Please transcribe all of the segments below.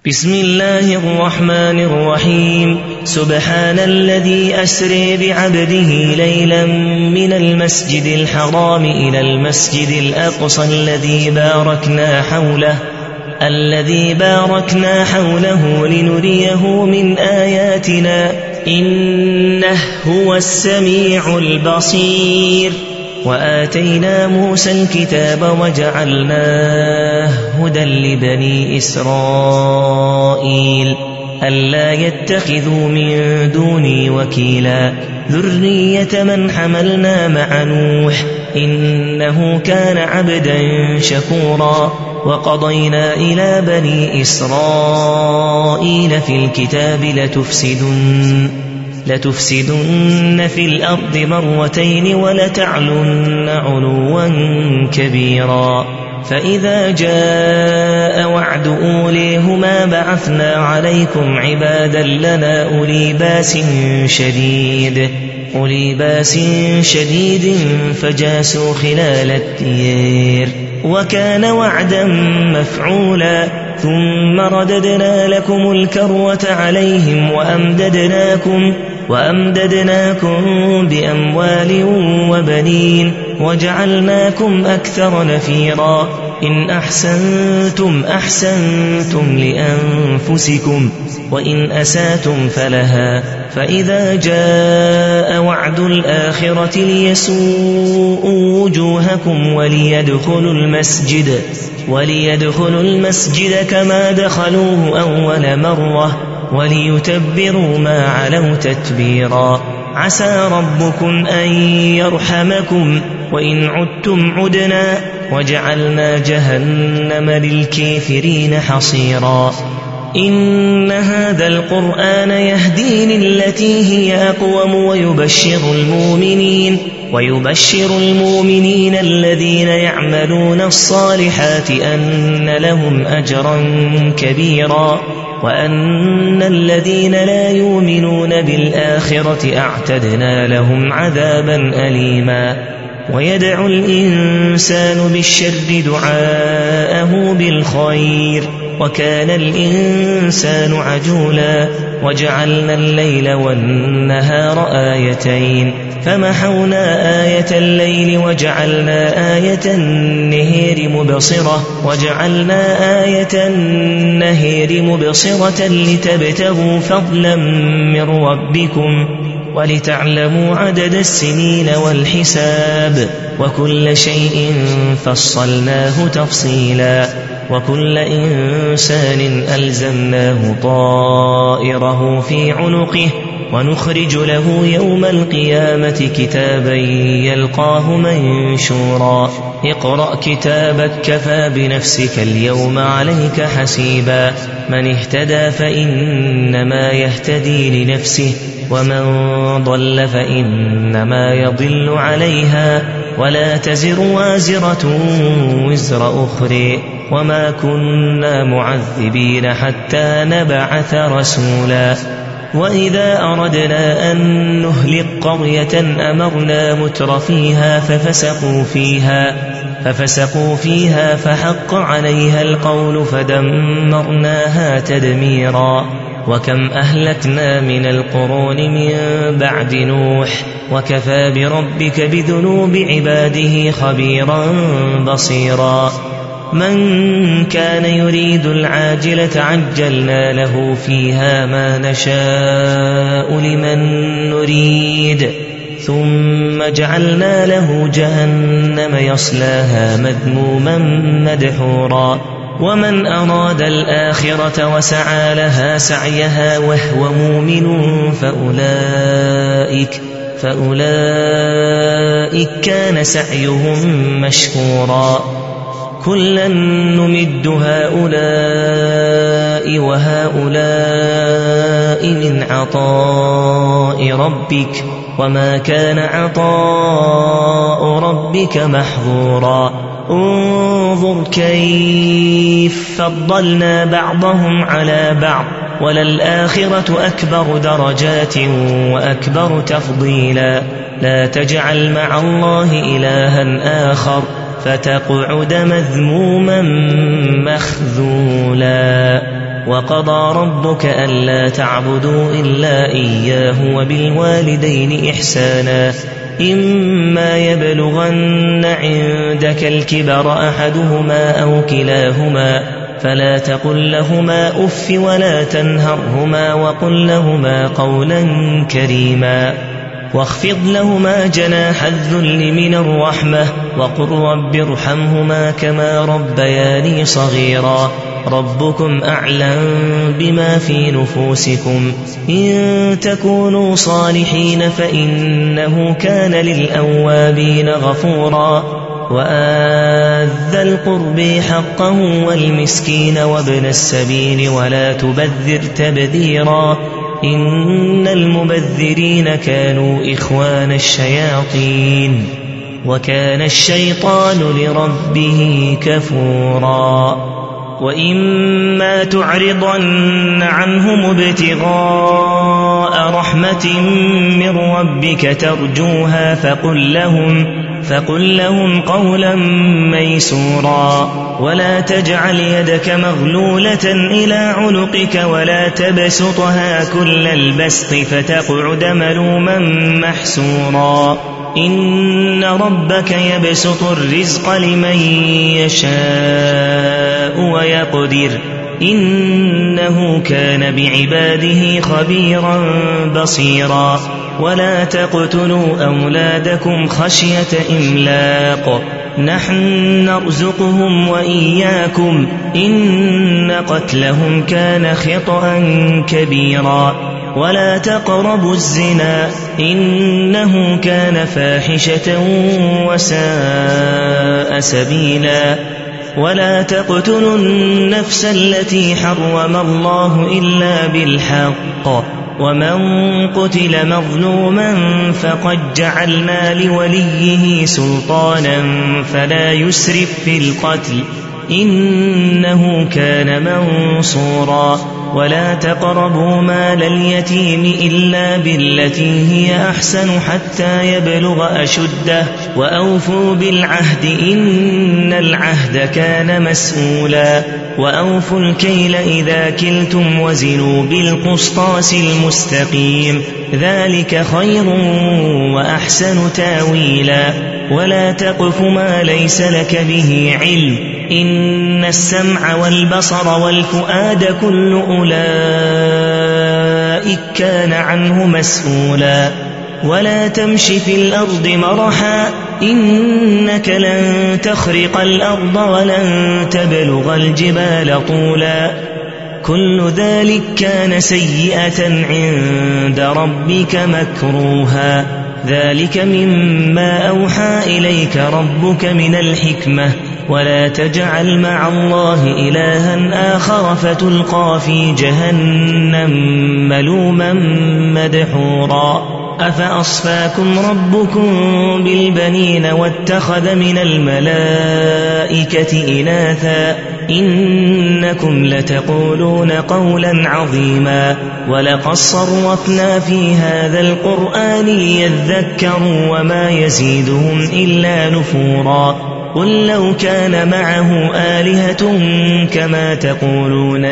بسم الله الرحمن الرحيم. سبحان الذي أسري بعبده ليلا من المسجد الحرام إلى المسجد الأقصى الذي باركنا حوله لنريه من آياتنا إنه هو السميع البصير. وآتينا موسى الكتاب وجعلناه هدى لبني إسرائيل ألا يتخذوا من دوني وكيلا ذرية من حملنا مع نوح إنه كان عبدا شكورا. وقضينا إلى بني إسرائيل في الكتاب لتفسدن في الأرض مرتين ولتعلن علوا كبيرا. فإذا جاء وعد أوليهما بعثنا عليكم عبادا لنا أولي باس شديد فجاسوا خلال الديار وكان وعدا مفعولا. ثم رددنا لكم الكرة عليهم وأمددناكم بأموال وبنين وجعلناكم أكثر نفيرا. إن أحسنتم لأنفسكم وإن أساتم فلها. فإذا جاء وعد الآخرة ليسوءوا وجوهكم وليدخلوا المسجد كما دخلوه أول مرة وليتبروا ما علوا تتبيرا. عسى ربكم أن يرحمكم وإن عدتم عدنا وجعلنا جهنم للكافرين حصيرا. إن هذا القرآن يهدي للتي هي أقوم ويبشر المؤمنين الذين يعملون الصالحات أن لهم أجرا كبيرا وأن الذين لا يؤمنون بالآخرة أعتدنا لهم عذابا أليما. ويدعو الإنسان بالشر دعاءه بالخير وكان الإنسان عجولا. وجعلنا الليل والنهار آيتين فمحونا آية الليل وجعلنا آية النهر مبصرة لتبتغوا فضلا من ربكم ولتعلموا عدد السنين والحساب وكل شيء فصلناه تفصيلا. وكل إنسان ألزمناه طائره في عنقه ونخرج له يوم القيامة كتابا يلقاه منشورا. اقرأ كتابك كفى بنفسك اليوم عليك حسيبا. من اهتدى فإنما يهتدي لنفسه ومن ضل فإنما يضل عليها ولا تزر وازرة وزر أخرى وما كنا معذبين حتى نبعث رسولا. وإذا أردنا أن نهلك قرية أمرنا مترفيها ففسقوا فيها فحق عليها القول فدمرناها تدميرا. وكم أهلكنا من القرون من بعد نوح وكفى بربك بذنوب عباده خبيرا بصيرا. من كان يريد العاجلة عجلنا له فيها ما نشاء لمن نريد ثم جعلنا له جهنم يصلاها مذموما مدحورا. ومن أراد الآخرة وسعى لها سعيها وهو مؤمن فأولئك كان سعيهم مشكورا. كلا نمد هؤلاء وهؤلاء من عطاء ربك وما كان عطاء ربك محظورا. انظر كيف فضلنا بعضهم على بعض وللآخرة أكبر درجات وأكبر تفضيلا. لا تجعل مع الله إلها آخر فتقعد مذموما مخذولا. وقضى ربك ألا تعبدوا إلا إياه وبالوالدين إحسانا إما يبلغن عندك الكبر أحدهما أو كلاهما فلا تقل لهما أف ولا تنهرهما وقل لهما قولا كريما واخفض لهما جناح الذل من الرحمة وقل رب ارحمهما كما ربياني صغيرا ربكم أعلم بما في نفوسكم إن تكونوا صالحين فإنه كان للأوابين غفورا وآت ذا القرب حقه والمسكين وابن السبيل ولا تبذر تبذيرا إن المبذرين كانوا إخوان الشياطين وكان الشيطان لربه كفورا وإما تعرضن عنهم ابتغاء رحمة من ربك ترجوها فقل لهم قولا ميسورا ولا تجعل يدك مغلولة إلى عنقك ولا تبسطها كل البسط فتقعد ملوما محسورا إن ربك يبسط الرزق لمن يشاء ويقدر إنه كان بعباده خبيرا بصيرا ولا تقتلوا أولادكم خشية إملاق نحن نرزقهم وإياكم إن قتلهم كان خطأ كبيرا ولا تقربوا الزنا إنه كان فاحشة وساء سبيلا ولا تقتلوا النفس التي حرم الله إلا بالحق ومن قتل مظلوما فقد جعلنا لوليه سلطانا فلا يسرف في القتل إنه كان منصورا ولا تقربوا مال اليتيم إلا بالتي هي أحسن حتى يبلغ أشده وأوفوا بالعهد إن العهد كان مسؤولا وأوفوا الكيل إذا كلتم وزنوا بالقسطاس المستقيم ذلك خير وأحسن تاويلا ولا تقف ما ليس لك به علم إن السمع والبصر والفؤاد كل أولئك كان عنه مسؤولا ولا تمش في الأرض مرحا إنك لن تخرق الأرض ولن تبلغ الجبال طولا كل ذلك كان سيئة عند ربك مكروها ذلك مما أوحى إليك ربك من الحكمة ولا تجعل مع الله إلها آخر فتلقى في جهنم ملوما مدحورا أفأصفاكم ربكم بالبنين واتخذ من الملائكة إناثا إنكم لتقولون قولا عظيما ولقد صرفنا في هذا القرآن ليذكروا وما يزيدهم إلا نفورا قل لو كان معه آلهة كما تقولون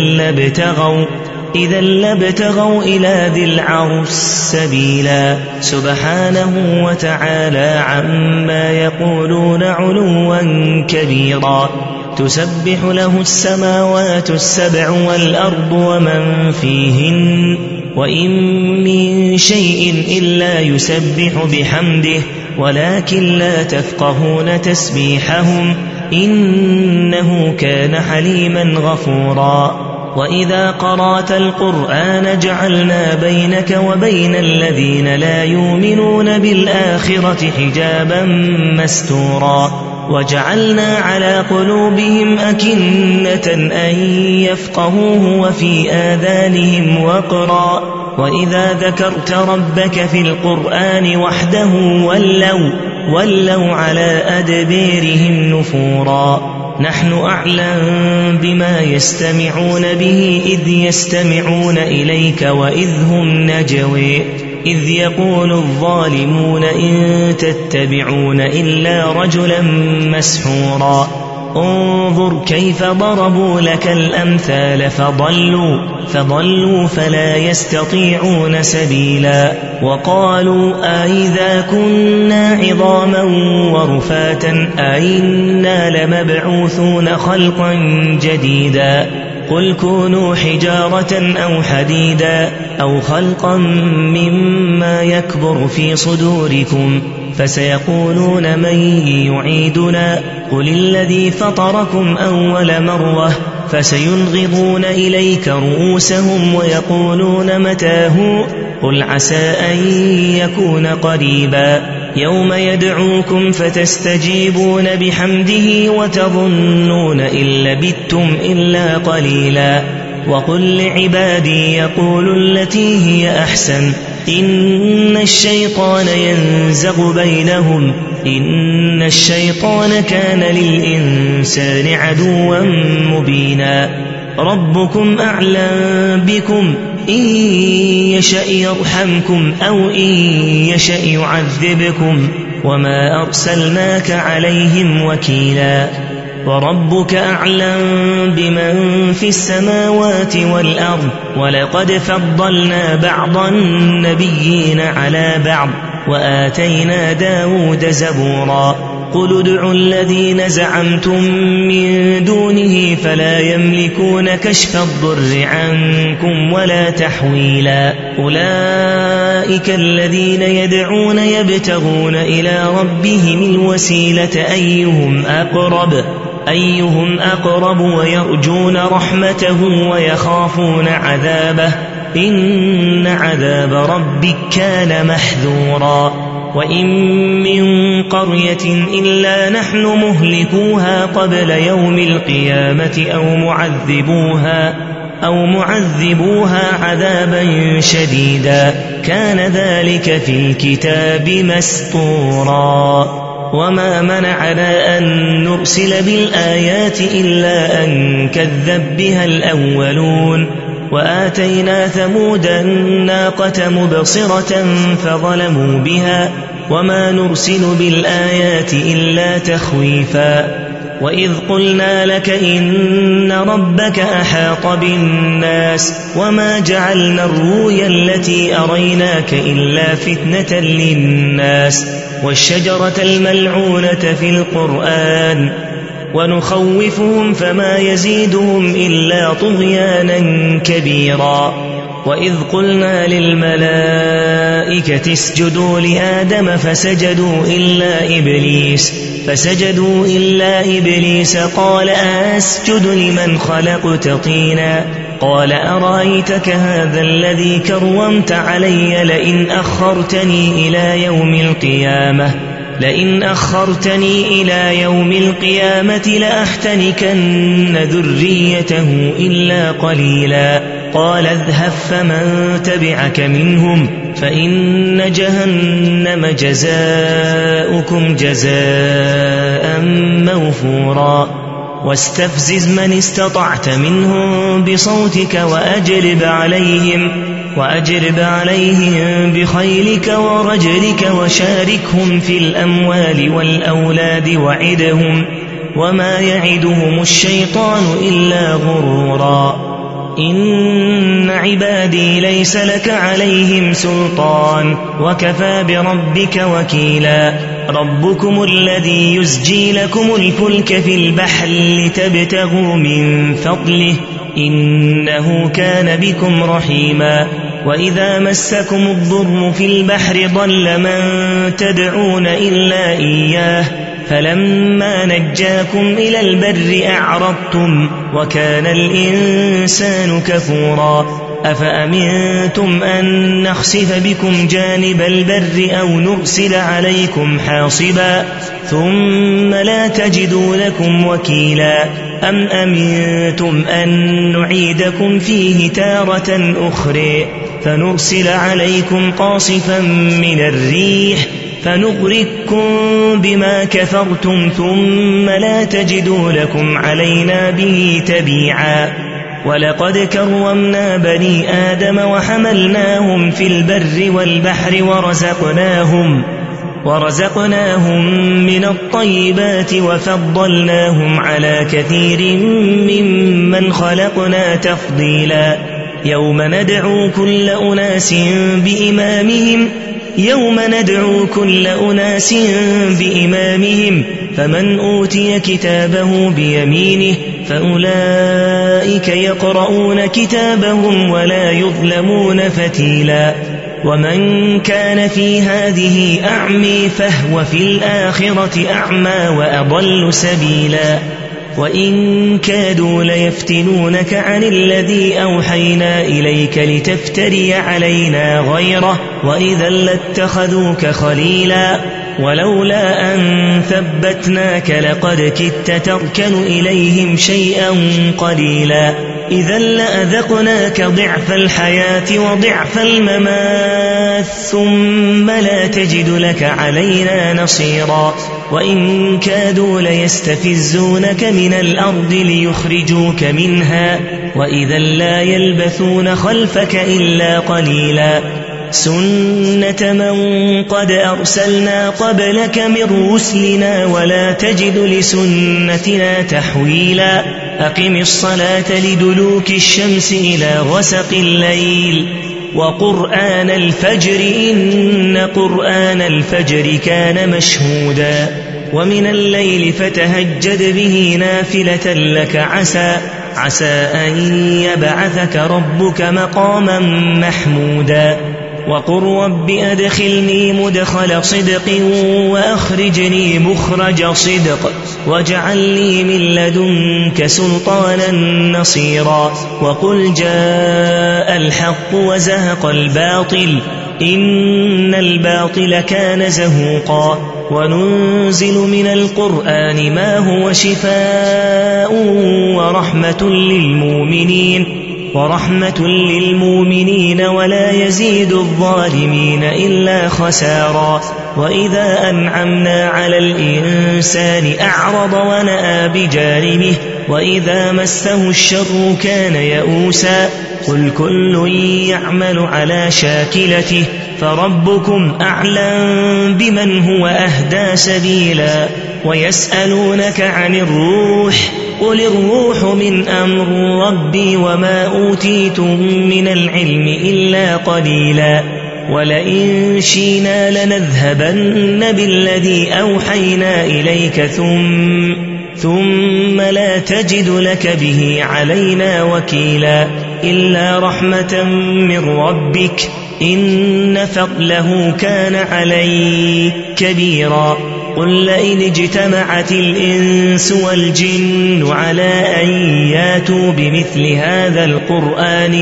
إذا لابتغوا إلى ذي العرش سبيلا سبحانه وتعالى عما يقولون علوا كبيرا تسبح له السماوات السبع والأرض ومن فيهن وإن من شيء إلا يسبح بحمده ولكن لا تفقهون تسبيحهم إنه كان حليما غفورا وإذا قرأت القرآن جعلنا بينك وبين الذين لا يؤمنون بالآخرة حجابا مستورا وجعلنا على قلوبهم أكنة أن يفقهوه وفي آذانهم وقرا وإذا ذكرت ربك في القرآن وحده ولوا على أدبيرهم نفورا نحن أعلم بما يستمعون به إذ يستمعون إليك وإذ هم نجوي إذ يقول الظالمون إن تتبعون إلا رجلا مسحورا انظر كيف ضربوا لك الأمثال فضلوا فلا يستطيعون سبيلا وقالوا أئذا كنا عظاما ورفاتا أئنا لمبعوثون خلقا جديدا قل كونوا حجارة أو حديدا أو خلقا مما يكبر في صدوركم فسيقولون من يعيدنا قل الذي فطركم أول مرة فسينغضون إليك رؤوسهم ويقولون متاه قل عسى أن يكون قريبا يوم يدعوكم فتستجيبون بحمده وتظنون إن لبثتم إلا قليلا وقل لعبادي يقولوا التي هي أحسن إن الشيطان ينزغ بينهم إن الشيطان كان للإنسان عدوا مبينا ربكم أعلم بكم إن يشأ يرحمكم أو إن يشأ يعذبكم وما أرسلناك عليهم وكيلا وربك أعلم بمن في السماوات والأرض ولقد فضلنا بعض النبيين على بعض وآتينا داود زبورا قل ادعوا الذين زعمتم من دونه فلا يملكون كشف الضر عنكم ولا تحويلا أولئك الذين يدعون يبتغون إلى ربهم الوسيلة أيهم أقرب ويرجون رحمته ويخافون عذابه إن عذاب ربك كان محذورا وإن من قرية إلا نحن مهلكوها قبل يوم القيامة أو معذبوها عذابا شديدا كان ذلك في الكتاب مسطورا وما منعنا أن نرسل بالآيات إلا أن كذب بها الأولون وآتينا ثمود الناقة مبصرة فظلموا بها وما نرسل بالآيات إلا تخويفا وإذ قلنا لك إن ربك أحاط بالناس وما جعلنا الرؤيا التي أريناك إلا فتنة للناس والشجرة الملعونة في القرآن ونخوفهم فما يزيدهم إلا طغيانا كبيرا وإذ قلنا للملائكة اسجدوا لآدم فسجدوا إلا إبليس قال أسجد لمن خلقت طينا قال أرأيتك هذا الذي كرمت علي لئن أخرتني إلى يوم القيامة لأحتنكن ذريته إلا قليلا قال اذهب فمن تبعك منهم فإن جهنم جزاؤكم جزاء موفورا واستفزز من استطعت منهم بصوتك وأجرب عليهم بخيلك ورجلك وشاركهم في الأموال والأولاد وعدهم وما يعدهم الشيطان إلا غرورا إن عبادي ليس لك عليهم سلطان وكفى بربك وكيلا ربكم الذي يزجي لكم الفلك في البحر لتبتغوا من فضله إنه كان بكم رحيما وإذا مسكم الضر في البحر ضل من تدعون إلا إياه فلما نجاكم إلى البر أعرضتم وكان الإنسان كفورا أفأمنتم أن نخسف بكم جانب البر أو نرسل عليكم حاصبا ثم لا تجدوا لكم وكيلا أم أمنتم أن نعيدكم فيه تارة أخرى فنرسل عليكم قاصفا من الريح فنغرقكم بما كفرتم ثم لا تجدوا لكم علينا به تبيعا ولقد كرمنا بني ورزقناهم من الطيبات وفضلناهم على كثير ممن خلقنا تفضيلا يوم ندعو كل أناس بإمامهم فمن أوتي كتابه بيمينه فأولئك يقرؤون كتابهم ولا يظلمون فتيلا ومن كان في هذه أعمي فهو في الآخرة أعمى وأضل سبيلا وإن كادوا ليفتنونك عن الذي أوحينا إليك لتفتري علينا غيره وإذا لاتخذوك خليلا ولولا أن ثبتناك لقد كدت تركن إليهم شيئا قليلا إذا لأذقناك ضعف الحياة وضعف الممات ثم لا تجد لك علينا نصيرا وإن كادوا ليستفزونك من الأرض ليخرجوك منها وإذا لا يلبثون خلفك إلا قليلا سنة من قد أرسلنا قبلك من رسلنا ولا تجد لسنتنا تحويلا أقم الصلاة لدلوك الشمس إلى غسق الليل وقرآن الفجر إن قرآن الفجر كان مشهودا ومن الليل فتهجد به نافلة لك عسى أن يبعثك ربك مقاما محمودا وقل رب أدخلني مدخل صدق وأخرجني مخرج صدق واجعل لي من لدنك سلطانا نصيرا وقل جاء الحق وزهق الباطل إن الباطل كان زهوقا وننزل من القرآن ما هو شفاء ورحمة للمؤمنين ولا يزيد الظالمين إلا خسارا وإذا أنعمنا على الإنسان أعرض ونأى بجانبه وإذا مسه الشر كان يئوسا قل كل يعمل على شاكلته فربكم أعلم بمن هو أهدى سبيلا ويسألونك عن الروح قل الروح من أمر ربي وما أوتيتم من العلم إلا قليلا ولئن شئنا لنذهبن بالذي أوحينا إليك ثم لا تجد لك به علينا وكيلا إلا رحمة من ربك إن فضله كان عليك كبيرا قل لئن اجتمعت الإنس والجن على أن ياتوا بمثل هذا القرآن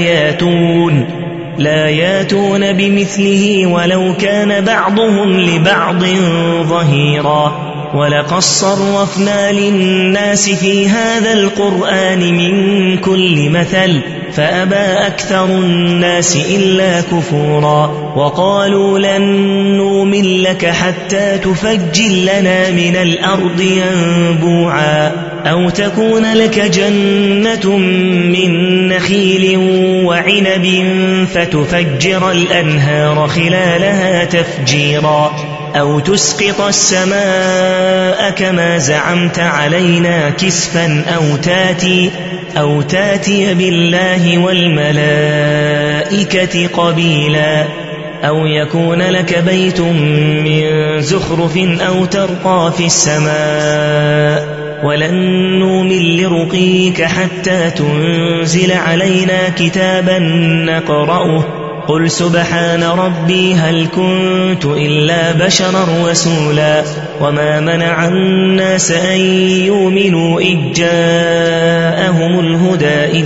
لا ياتون بمثله ولو كان بعضهم لبعض ظهيرا ولقد صرفنا للناس في هذا القرآن من كل مثل فأبى أكثر الناس إلا كفورا وقالوا لن نؤمن لك حتى تفجر لنا من الأرض ينبوعا أو تكون لك جنة من نخيل وعنب فتفجر الأنهار خلالها تفجيرا أو تسقط السماء كما زعمت علينا كسفا أو تاتي بالله والملائكة قبيلا أو يكون لك بيت من زخرف أو ترقى في السماء ولن نؤمن لرقيك حتى تنزل علينا كتابا نقرأه قل سبحان ربي هل كنت إلا بشرا رسولا وما منع الناس أن يؤمنوا إذ جاءهم الهدى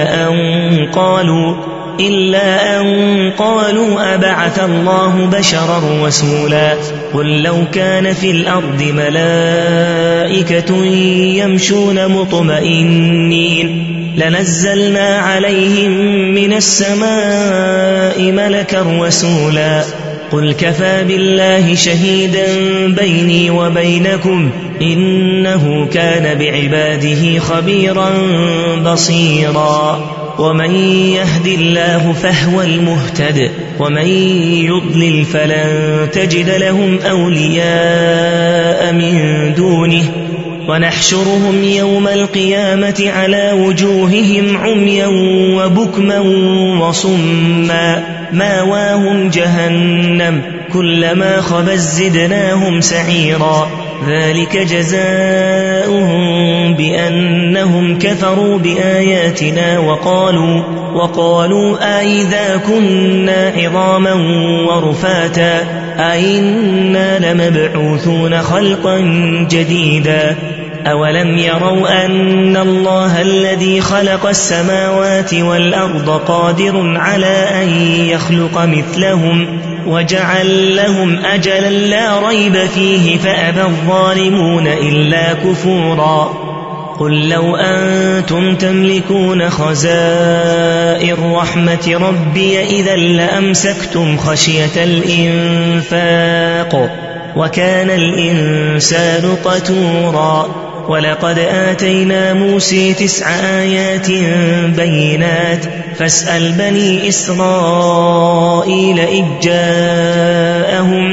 إلا أن قالوا أبعث الله بشرا رسولا قل لو كان في الأرض ملائكة يمشون مطمئنين لنزلنا عليهم من السماء ملكا رسولا قل كفى بالله شهيدا بيني وبينكم إنه كان بعباده خبيرا بصيرا ومن يهد الله فهو المهتد ومن يضلل فلن تجد لهم أولياء من دونه ونحشرهم يوم القيامة على وجوههم عميا وبكما وصما ماواهم جهنم كلما خبت زدناهم سعيرا ذلك جزاؤهم بأنهم كفروا بآياتنا وقالوا أئذا كنا عظاما ورفاتا أئنا لمبعوثون خلقا جديدا أولم يروا أن الله الذي خلق السماوات والأرض قادر على أن يخلق مثلهم وجعل لهم أجلا لا ريب فيه فأبى الظالمون إلا كفورا قل لو أنتم تملكون خزائن رحمة ربي إذا لأمسكتم خشية الإنفاق وكان الإنسان قتورا ولقد آتينا موسى 9 آيات بينات فاسأل بني إسرائيل إذ جاءهم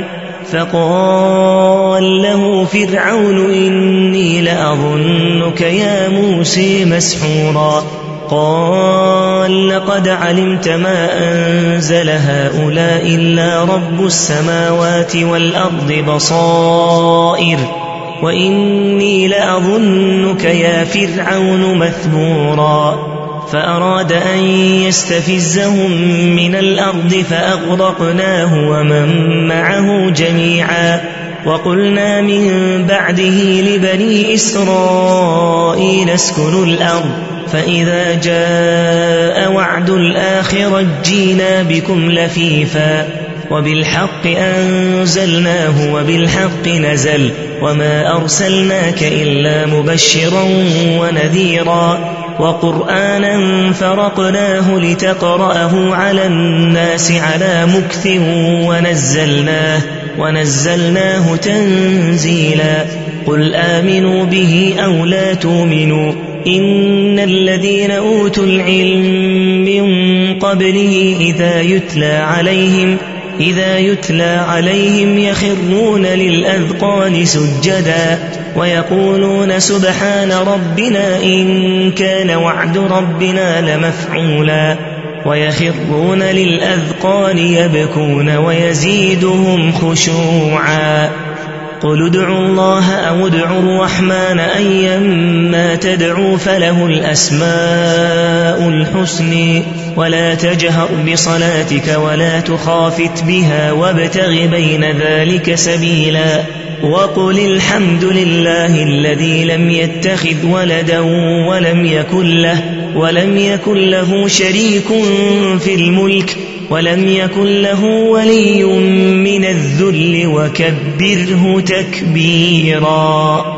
فقال له فرعون إني لأظنك يا موسى مسحورا قال لقد علمت ما أنزل هؤلاء إلا رب السماوات والأرض بصائر وإني لأظنك يا فرعون مثبورا فأراد أن يستفزهم من الأرض فأغرقناه ومن معه جميعا وقلنا من بعده لبني إسرائيل اسكنوا الأرض فإذا جاء وعد الآخرة جينا بكم لفيفا وبالحق أنزلناه وبالحق نزل وما أرسلناك إلا مبشرا ونذيرا وقرآنا فرقناه لتقرأه على الناس على مكث ونزلناه تنزيلا قل آمنوا به أو لا تؤمنوا إن الذين أوتوا العلم من قبله إذا يتلى عليهم يخرون للأذقان سجدا ويقولون سبحان ربنا إن كان وعد ربنا لمفعولا ويخرون للأذقان يبكون ويزيدهم خشوعا قل ادعوا الله أو ادعوا الرحمن أيما تدعوا فله الأسماء الحسن ولا تجهر بصلاتك ولا تخافت بها وابتغ بين ذلك سبيلا وقل الحمد لله الذي لم يتخذ ولدا ولم يكن له شريك في الملك ولم يكن له ولي من الذل وكبره تكبيرا.